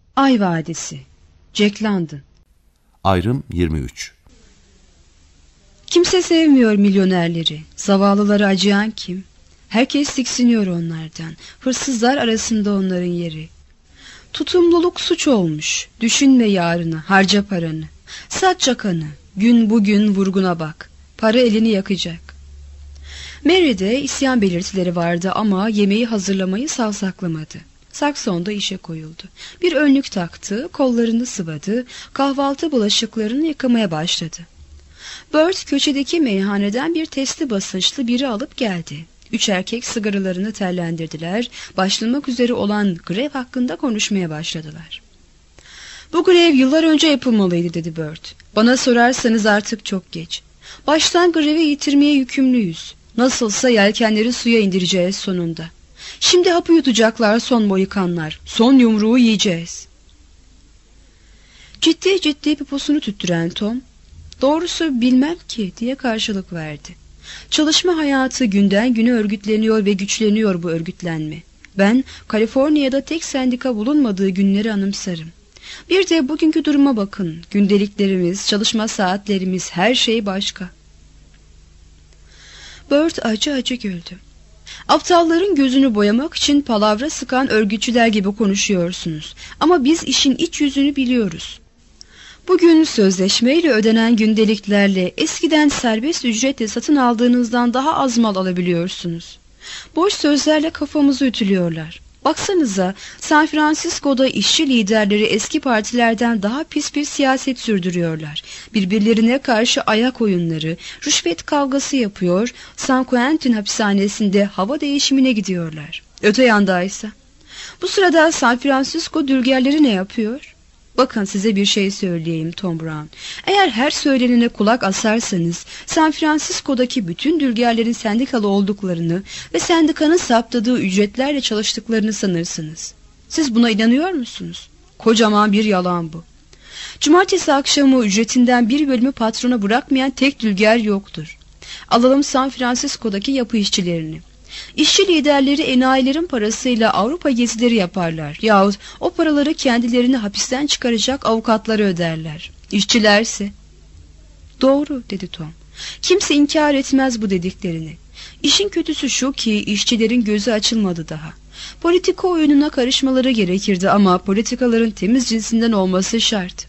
Ay Vadisi, Jack London. Ayrım 23. Kimse sevmiyor milyonerleri. Zavallıları acıyan kim? Herkes tiksiniyor onlardan. Hırsızlar arasında onların yeri. Tutumluluk suç olmuş. Düşünme yarını, harca paranı. Sat çakanı, gün bugün vurguna bak. Para elini yakacak. Mary'de isyan belirtileri vardı ama yemeği hazırlamayı savsaklamadı. Sakson'da işe koyuldu. Bir önlük taktı, kollarını sıvadı, kahvaltı bulaşıklarını yıkamaya başladı. Bert köşedeki meyhaneden bir testi basınçlı biri alıp geldi. 3 erkek sigaralarını tellendirdiler, başlamak üzere olan grev hakkında konuşmaya başladılar. Bu grev yıllar önce yapılmalıydı dedi Bert. Bana sorarsanız artık çok geç. Baştan grevi yitirmeye yükümlüyüz. Nasılsa yelkenleri suya indireceğiz sonunda. Şimdi hapı yutacaklar son mohikanlar. Son yumruğu yiyeceğiz. Ciddi ciddi piposunu tüttüren Tom, doğrusu bilmem ki diye karşılık verdi. Çalışma hayatı günden güne örgütleniyor ve güçleniyor bu örgütlenme. Ben Kaliforniya'da tek sendika bulunmadığı günleri anımsarım. Bir de bugünkü duruma bakın. Gündeliklerimiz, çalışma saatlerimiz, her şey başka. Bert acı acı güldü. Aptalların gözünü boyamak için palavra sıkan örgütçüler gibi konuşuyorsunuz. Ama biz işin iç yüzünü biliyoruz. Bugün sözleşmeyle ödenen gündeliklerle eskiden serbest ücretle satın aldığınızdan daha az mal alabiliyorsunuz. Boş sözlerle kafamızı ütülüyorlar. Baksanıza, San Francisco'da işçi liderleri eski partilerden daha pis bir siyaset sürdürüyorlar. Birbirlerine karşı ayak oyunları, rüşvet kavgası yapıyor, San Quentin hapishanesinde hava değişimine gidiyorlar. Öte yandaysa. Bu sırada San Francisco dülgerleri ne yapıyor? Bakın size bir şey söyleyeyim Tom Brown. Eğer her söylenene kulak asarsanız San Francisco'daki bütün dülgerlerin sendikalı olduklarını ve sendikanın saptadığı ücretlerle çalıştıklarını sanırsınız. Siz buna inanıyor musunuz? Kocaman bir yalan bu. Cumartesi akşamı ücretinden bir bölümü patrona bırakmayan tek dülger yoktur. Alalım San Francisco'daki yapı işçilerini. İşçi liderleri enayilerin parasıyla Avrupa gezileri yaparlar yahut o paraları kendilerini hapisten çıkaracak avukatları öderler. İşçilerse... Doğru dedi Tom. Kimse inkar etmez bu dediklerini. İşin kötüsü şu ki işçilerin gözü açılmadı daha. Politika oyununa karışmaları gerekirdi ama politikaların temiz cinsinden olması şart.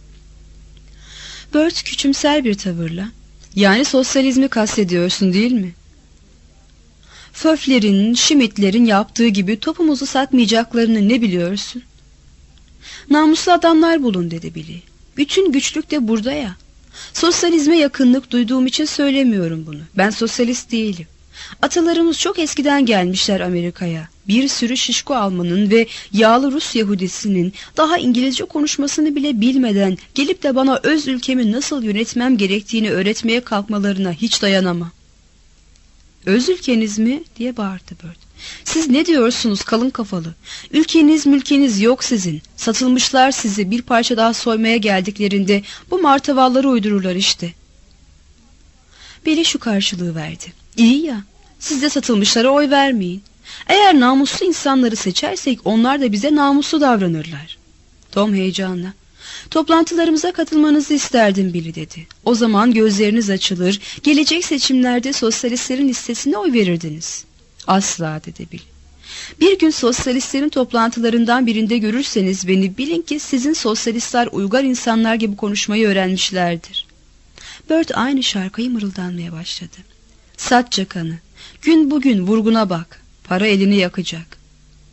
Bert küçümser bir tavırla, yani sosyalizmi kastediyorsun değil mi? Föflerin, Schmidtlerin yaptığı gibi topumuzu satmayacaklarını ne biliyorsun? Namuslu adamlar bulun dedi Billy. Bütün güçlük de burada ya. Sosyalizme yakınlık duyduğum için söylemiyorum bunu. Ben sosyalist değilim. Atalarımız çok eskiden gelmişler Amerika'ya. Bir sürü şişko Almanın ve yağlı Rus Yahudisinin daha İngilizce konuşmasını bile bilmeden gelip de bana öz ülkemi nasıl yönetmem gerektiğini öğretmeye kalkmalarına hiç dayanamam. Öz ülkeniz mi? Diye bağırdı Bert. Siz ne diyorsunuz kalın kafalı? Ülkeniz mülkeniz yok sizin. Satılmışlar sizi bir parça daha soymaya geldiklerinde bu martavalları uydururlar işte. Billy şu karşılığı verdi. İyi ya, siz de satılmışlara oy vermeyin. Eğer namuslu insanları seçersek onlar da bize namuslu davranırlar. Tom heyecanla. Toplantılarımıza katılmanızı isterdim Billy dedi. O zaman gözleriniz açılır, gelecek seçimlerde sosyalistlerin listesine oy verirdiniz. Asla dedi Billy. Bir gün sosyalistlerin toplantılarından birinde görürseniz beni bilin ki sizin sosyalistler uygar insanlar gibi konuşmayı öğrenmişlerdir. Bert aynı şarkıyı mırıldanmaya başladı. Sat çakanı, gün bugün vurguna bak, para elini yakacak.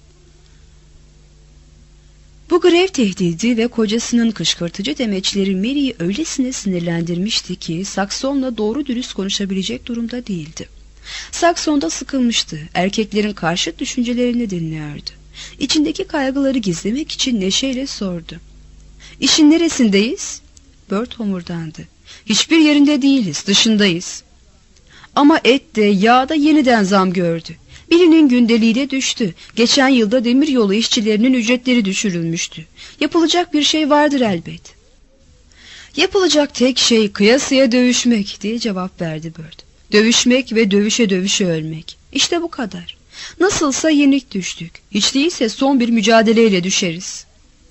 Bu grev tehdidi ve kocasının kışkırtıcı demeçleri Mary'i öylesine sinirlendirmişti ki Sakson'la doğru dürüst konuşabilecek durumda değildi. Sakson'da sıkılmıştı, erkeklerin karşıt düşüncelerini dinliyordu. İçindeki kaygıları gizlemek için neşeyle sordu. İşin neresindeyiz? Bert homurdandı. Hiçbir yerinde değiliz, dışındayız. Ama et de yağ da yeniden zam gördü. Birinin gündeliği de düştü. Geçen yılda demiryolu işçilerinin ücretleri düşürülmüştü. Yapılacak bir şey vardır elbet. Yapılacak tek şey kıyasıya dövüşmek diye cevap verdi Bert. Dövüşmek ve dövüşe dövüşe ölmek. İşte bu kadar. Nasılsa yenik düştük. Hiç değilse son bir mücadeleyle düşeriz.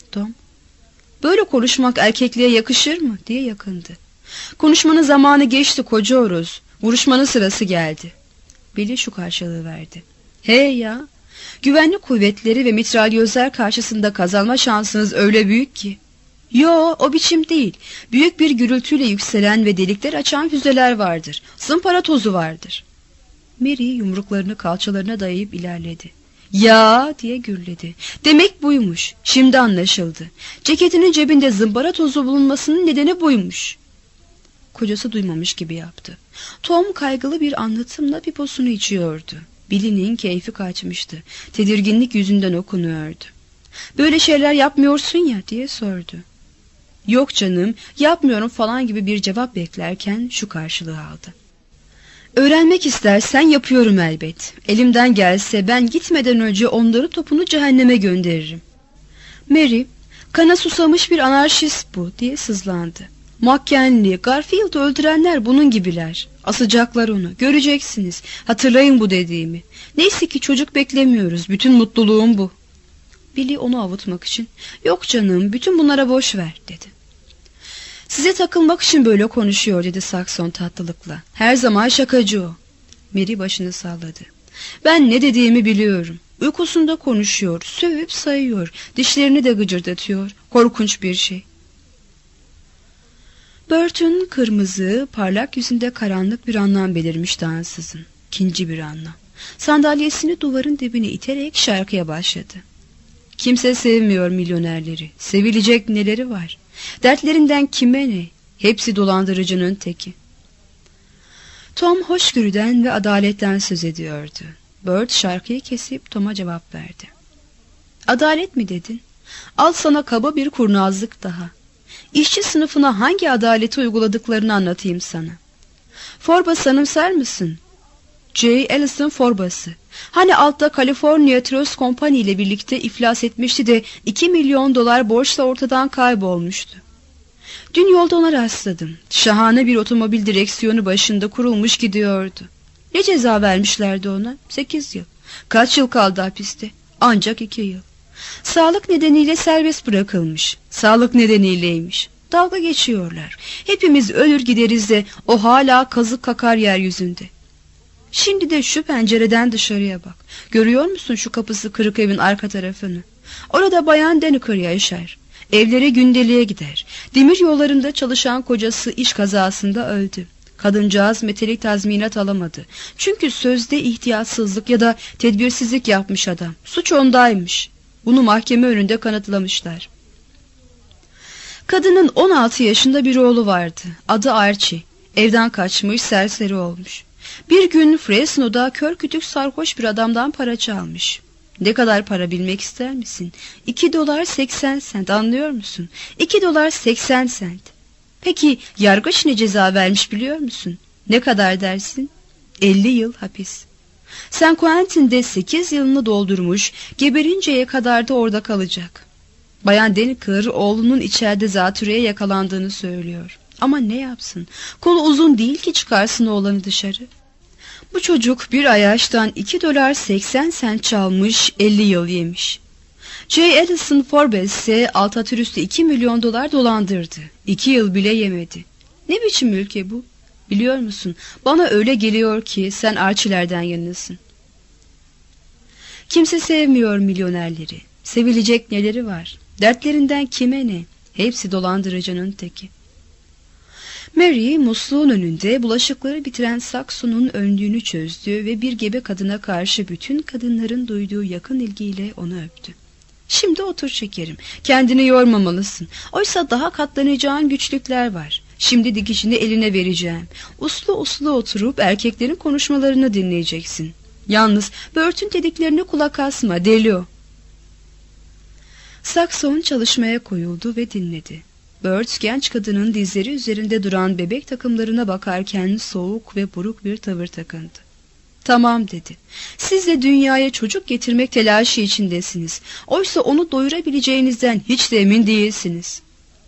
Tom, böyle konuşmak erkekliğe yakışır mı diye yakındı. Konuşmanın zamanı geçti koca horoz. Vuruşmanın sırası geldi. Billy şu karşılığı verdi. Hey ya, güvenlik kuvvetleri ve mitralyözler karşısında kazanma şansınız öyle büyük ki. Yo, o biçim değil. Büyük bir gürültüyle yükselen ve delikler açan füzeler vardır. Zımpara tozu vardır. Mary yumruklarını kalçalarına dayayıp ilerledi. Ya diye gürledi. Demek buymuş. Şimdi anlaşıldı. Ceketinin cebinde zımpara tozu bulunmasının nedeni buymuş. Kocası duymamış gibi yaptı. Tom kaygılı bir anlatımla piposunu içiyordu. Billy'nin keyfi kaçmıştı. Tedirginlik yüzünden okunuyordu. Böyle şeyler yapmıyorsun ya diye sordu. Yok canım, yapmıyorum falan gibi bir cevap beklerken şu karşılığı aldı. Öğrenmek istersen yapıyorum elbet. Elimden gelse ben gitmeden önce onları topunu cehenneme gönderirim. Mary, kana susamış bir anarşist bu diye sızlandı. McKinley, Garfield'ı öldürenler bunun gibiler. Asacaklar onu, göreceksiniz. Hatırlayın bu dediğimi. Neyse ki çocuk beklemiyoruz, bütün mutluluğum bu. Billy onu avutmak için, yok canım bütün bunlara boş ver dedi. Size takılmak için böyle konuşuyor dedi Saxon tatlılıkla. Her zaman şakacı o. Mary başını salladı. Ben ne dediğimi biliyorum. Uykusunda konuşuyor, sövüp sayıyor, dişlerini de gıcırdatıyor. Korkunç bir şey. Bert'ün kırmızı, parlak yüzünde karanlık bir anlam belirmişti ansızın. İkinci bir anlam. Sandalyesini duvarın dibine iterek şarkıya başladı. Kimse sevmiyor milyonerleri. Sevilecek neleri var? Dertlerinden kime ne? Hepsi dolandırıcının teki. Tom hoşgörüden ve adaletten söz ediyordu. Bert şarkıyı kesip Tom'a cevap verdi. Adalet mi dedin? Al sana kaba bir kurnazlık daha. İşçi sınıfına hangi adaleti uyguladıklarını anlatayım sana. Forbes anımsar mısın? J. Ellison Forbes'ı. Hani altta California Trust Company ile birlikte iflas etmişti de 2 milyon dolar borçla ortadan kaybolmuştu. Dün yolda ona rastladım. Şahane bir otomobil direksiyonu başında kurulmuş gidiyordu. Ne ceza vermişlerdi ona? 8 yıl. Kaç yıl kaldı hapiste? Ancak 2 yıl. Sağlık nedeniyle serbest bırakılmış. Sağlık nedeniyleymiş. Dalga geçiyorlar. Hepimiz ölür gideriz de o hala kazık kakar yeryüzünde. Şimdi de şu pencereden dışarıya bak. Görüyor musun şu kapısı kırık evin arka tarafını? Orada Bayan Deniker yaşar. Evlere gündeliğe gider. Demir yollarında çalışan kocası iş kazasında öldü. Kadıncağız metelik tazminat alamadı. Çünkü sözde ihtiyatsızlık ya da tedbirsizlik yapmış adam. Suç ondaymış. Bunu mahkeme önünde kanıtlamışlar. Kadının 16 yaşında bir oğlu vardı. Adı Archie. Evden kaçmış, serseri olmuş. Bir gün Fresno'da kör kütük sarhoş bir adamdan para çalmış. Ne kadar para bilmek ister misin? $2.80, anlıyor musun? $2.80. Peki yargıç ne ceza vermiş biliyor musun? Ne kadar dersin? 50 yıl hapis. San Quentin'de 8 yılını doldurmuş, geberinceye kadar da orada kalacak. Bayan Deniker oğlunun içeride zatürreye yakalandığını söylüyor. Ama ne yapsın? Kolu uzun değil ki çıkarsın oğlanı dışarı. Bu çocuk bir ayaştan $2.80 çalmış, 50 yıl yemiş. J. Ellison Forbes ise Altatürk'ü 2 milyon dolar dolandırdı. 2 yıl bile yemedi. Ne biçim ülke bu? Biliyor musun? Bana öyle geliyor ki sen Archie'lerden yanısın. Kimse sevmiyor milyonerleri. Sevilecek neleri var? Dertlerinden kime ne? Hepsi dolandırıcının teki. Mary musluğun önünde bulaşıkları bitiren Saxon'un önlüğünü çözdü ve bir gebe kadına karşı bütün kadınların duyduğu yakın ilgiyle onu öptü. Şimdi otur şekerim. Kendini yormamalısın. Oysa daha katlanacağın güçlükler var. Şimdi dikişini eline vereceğim. Uslu uslu oturup erkeklerin konuşmalarını dinleyeceksin. Yalnız Bert'ün dediklerine kulak asma, deli o. Saxon çalışmaya koyuldu ve dinledi. Bert genç kadının dizleri üzerinde duran bebek takımlarına bakarken soğuk ve buruk bir tavır takındı. Tamam dedi. Siz de dünyaya çocuk getirmek telaşı içindesiniz. Oysa onu doyurabileceğinizden hiç de emin değilsiniz.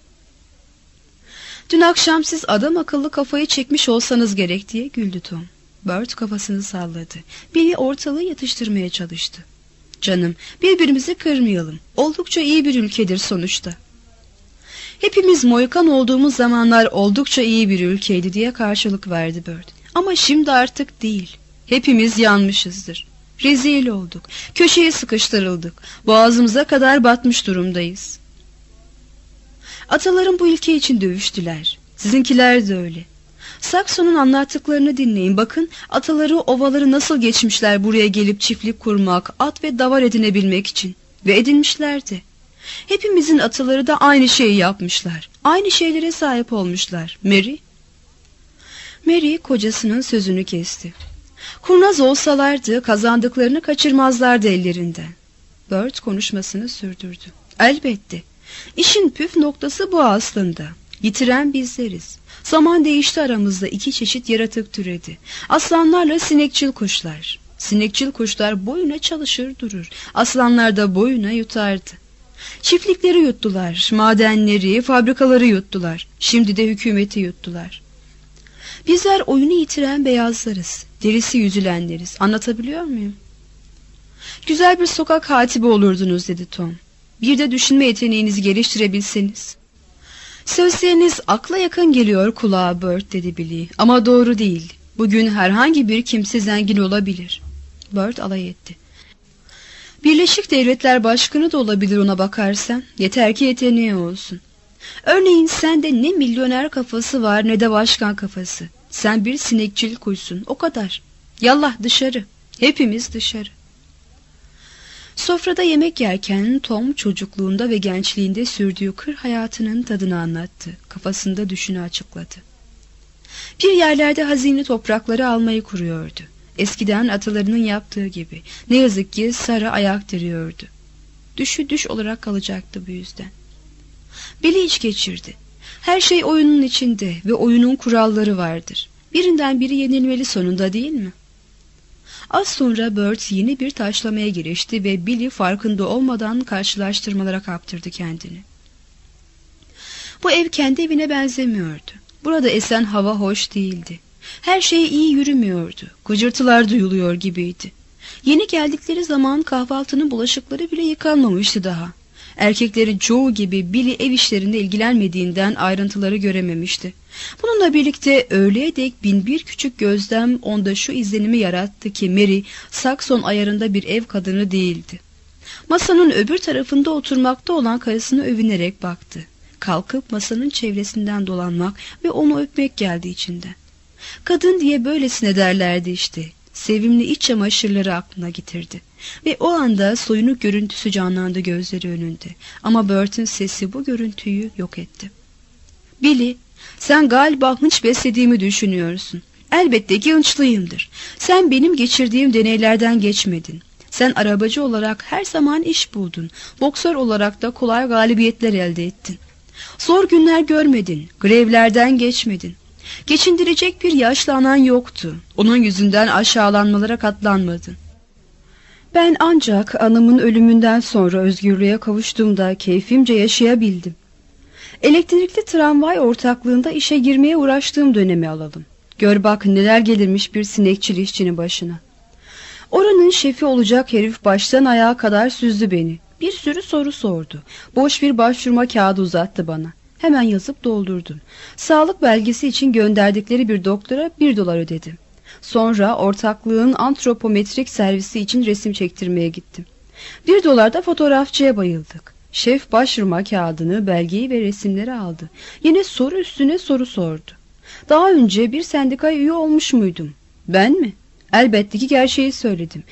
Dün akşam siz adam akıllı kafayı çekmiş olsanız gerek diye güldü Tom. Bert kafasını salladı. Beni ortalığı yatıştırmaya çalıştı. canım, birbirimizi kırmayalım. Oldukça iyi bir ülkedir sonuçta. Hepimiz Mohikan olduğumuz zamanlar oldukça iyi bir ülkeydi diye karşılık verdi Bird. Ama şimdi artık değil. Hepimiz yanmışızdır. Rezil olduk. Köşeye sıkıştırıldık. Boğazımıza kadar batmış durumdayız. Atalarım bu ülke için dövüştüler. Sizinkiler de öyle. Sakson'un anlattıklarını dinleyin. Bakın, ataları ovaları nasıl geçmişler buraya gelip çiftlik kurmak, at ve davar edinebilmek için. Ve edinmişlerdi. Hepimizin ataları da aynı şeyi yapmışlar. Aynı şeylere sahip olmuşlar. Mary kocasının sözünü kesti. Kurnaz olsalardı kazandıklarını kaçırmazlardı ellerinden. Bird konuşmasını sürdürdü. Elbette. İşin püf noktası bu aslında. Yitiren bizleriz. Zaman değişti, aramızda iki çeşit yaratık türedi. Aslanlarla sinekçil kuşlar. Sinekçil kuşlar boyuna çalışır durur. Aslanlar da boyuna yutardı. Çiftlikleri yuttular, madenleri, fabrikaları yuttular. Şimdi de hükümeti yuttular. Bizler oyunu yitiren beyazlarız. Derisi yüzülenleriz. Anlatabiliyor muyum? Güzel bir sokak hatibi olurdunuz dedi Tom. Bir de düşünme yeteneğinizi geliştirebilseniz. Sözleriniz akla yakın geliyor kulağa Bird dedi Billy. Ama doğru değil. Bugün herhangi bir kimse zengin olabilir. Bird alay etti. Birleşik Devletler Başkanı da olabilir ona bakarsan. Yeter ki yeteneği olsun. Örneğin sende ne milyoner kafası var ne de başkan kafası. Sen bir sinekçil kuysun, o kadar. Yallah dışarı. Hepimiz dışarı. Sofrada yemek yerken Tom çocukluğunda ve gençliğinde sürdüğü kır hayatının tadını anlattı. Kafasında düşünü açıkladı. Bir yerlerde hazine toprakları almayı kuruyordu. Eskiden atalarının yaptığı gibi. Ne yazık ki Sarı ayak diriyordu. Düşü düş olarak kalacaktı bu yüzden. Billy iç geçirdi. Her şey oyunun içinde ve oyunun kuralları vardır. Birinden biri yenilmeli sonunda, değil mi? Az sonra Bird yeni bir taşlamaya girişti ve Billy farkında olmadan karşılaştırmalara kaptırdı kendini. Bu ev kendi evine benzemiyordu. Burada esen hava hoş değildi. Her şey iyi yürümüyordu. Gıcırtılar duyuluyor gibiydi. Yeni geldikleri zaman kahvaltının bulaşıkları bile yıkanmamıştı daha. Erkeklerin çoğu gibi Billy ev işlerinde ilgilenmediğinden ayrıntıları görememişti. Bununla birlikte öğleye dek binbir küçük gözlem onda şu izlenimi yarattı ki Mary, Sakson ayarında bir ev kadını değildi. Masanın öbür tarafında oturmakta olan karısını övünerek baktı. Kalkıp masanın çevresinden dolanmak ve onu öpmek geldi içinden. Kadın diye böylesine derlerdi işte. Sevimli iç çamaşırları aklına getirdi. Ve o anda soyunuk görüntüsü canlandı gözleri önünde. Ama Bird'ün sesi bu görüntüyü yok etti. Billy, sen galiba hınç beslediğimi düşünüyorsun. Elbette ki hınçlıyımdır. Sen benim geçirdiğim deneylerden geçmedin. Sen arabacı olarak her zaman iş buldun. Boksör olarak da kolay galibiyetler elde ettin. Zor günler görmedin. Grevlerden geçmedin. Geçindirecek bir yaşlı anan yoktu. Onun yüzünden aşağılanmalara katlanmadın. Ben ancak anamın ölümünden sonra özgürlüğe kavuştuğumda keyfimce yaşayabildim. Elektrikli tramvay ortaklığında işe girmeye uğraştığım dönemi alalım. Gör bak neler gelirmiş bir sinekçil işçinin başına. Oranın şefi olacak herif baştan ayağa kadar süzdü beni. Bir sürü soru sordu. Boş bir başvurma kağıdı uzattı bana. Hemen yazıp doldurdum. Sağlık belgesi için gönderdikleri bir doktora $1 ödedim. Sonra ortaklığın antropometrik servisi için resim çektirmeye gittim. $1 da fotoğrafçıya bayıldık. Şef başvurma kağıdını, belgeyi ve resimleri aldı. Yine soru üstüne soru sordu. Daha önce bir sendikaya üye olmuş muydum? Ben mi? Elbette ki gerçeği söyledim.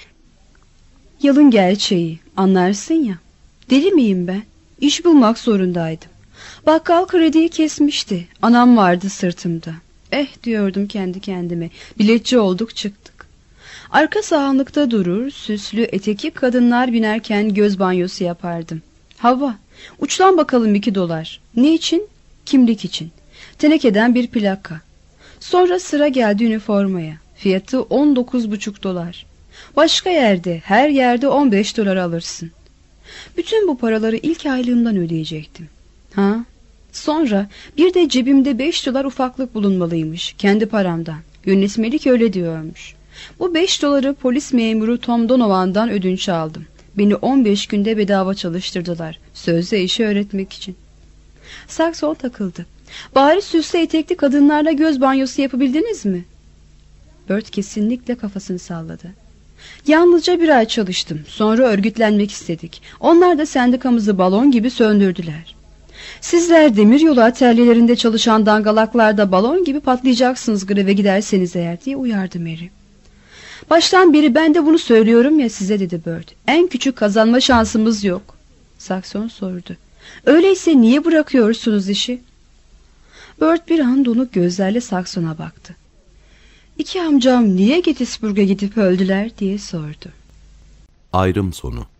Yalın gerçeği, anlarsın ya. Deli miyim ben? İş bulmak zorundaydım. Bakkal krediyi kesmişti. Anam vardı sırtımda. Diyordum kendi kendime. Biletçi olduk çıktık. Arka sahanlıkta durur, süslü etekli kadınlar binerken göz banyosu yapardım. Hava, uçlan bakalım $2. Ne için? Kimlik için. Tenekeden bir plaka. Sonra sıra geldi üniformaya. Fiyatı $19,5. Başka yerde, her yerde $15 alırsın. Bütün bu paraları ilk aylığımdan ödeyecektim. Sonra bir de cebimde $5 ufaklık bulunmalıymış, kendi paramdan. Yönetmelik öyle diyormuş. Bu $5 polis memuru Tom Donovan'dan ödünç aldım. Beni 15 günde bedava çalıştırdılar. Sözde işi öğretmek için. Saxon takıldı. Bari süslü etekli kadınlarla göz banyosu yapabildiniz mi? Bert kesinlikle kafasını salladı. Yalnızca bir ay çalıştım. Sonra örgütlenmek istedik. Onlar da sendikamızı balon gibi söndürdüler. Sizler demiryolu atölyelerinde çalışan dangalaklar da balon gibi patlayacaksınız greve giderseniz eğer diye uyardı Mary. Baştan beri ben de bunu söylüyorum ya size dedi Bert. En küçük kazanma şansımız yok. Saxon sordu. Öyleyse niye bırakıyorsunuz işi? Bert bir an donuk gözlerle Saxon'a baktı. İki amcam niye Gettysburg'a gidip öldüler diye sordu. Ayrım sonu.